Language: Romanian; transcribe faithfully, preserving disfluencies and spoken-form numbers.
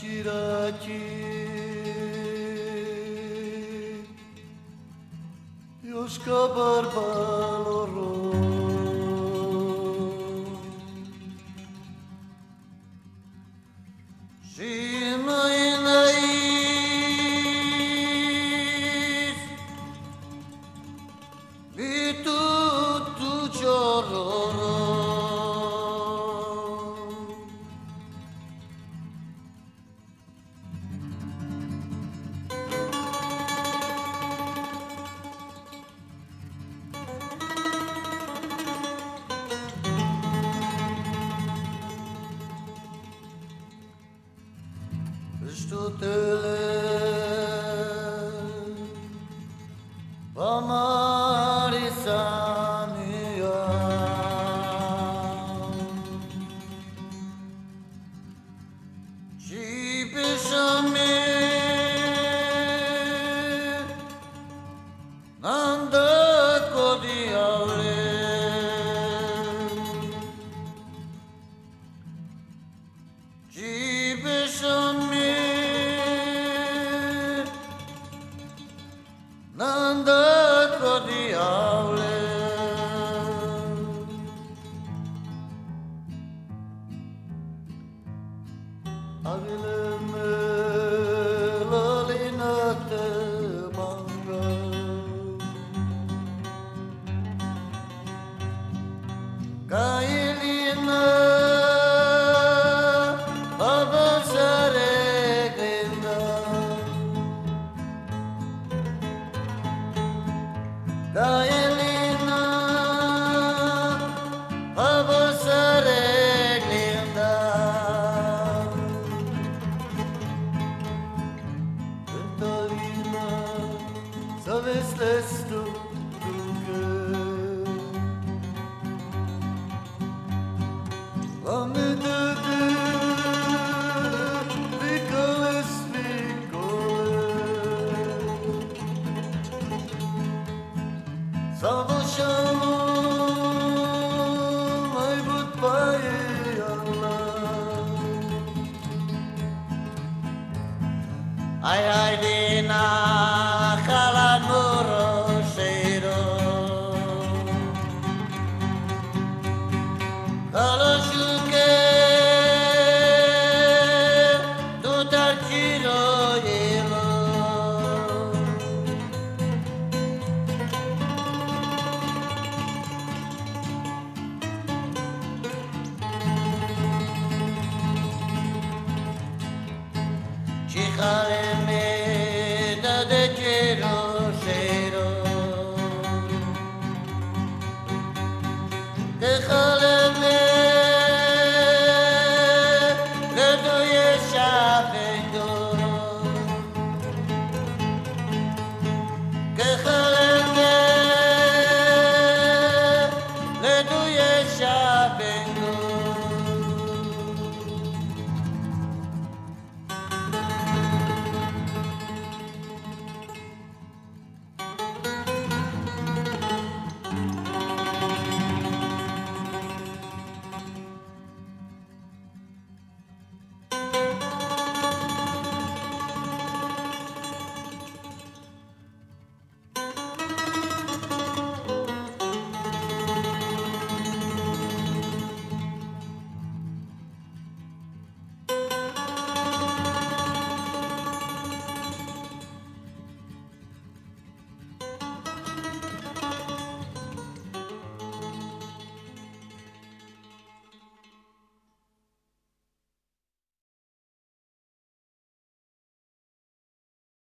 Chiraki Yoshka barbaloro Shinainais Vitu tu chororo Stutele Pamarisania Chipishame Nanda Kodiale Chipishame Nanda Kodiale Avileme Lalinate Manga Kailina Babasare Grinda Kailina Babasare Grinda Ventalina Sabes lestu Dunque Vame de de Picoles Picoles Savo shalom Ay but paye Allah Ay ay dina Khalan muro shiro Kalo shuke Tutar chiro yelo Chikhaleme da de chero shero Dejale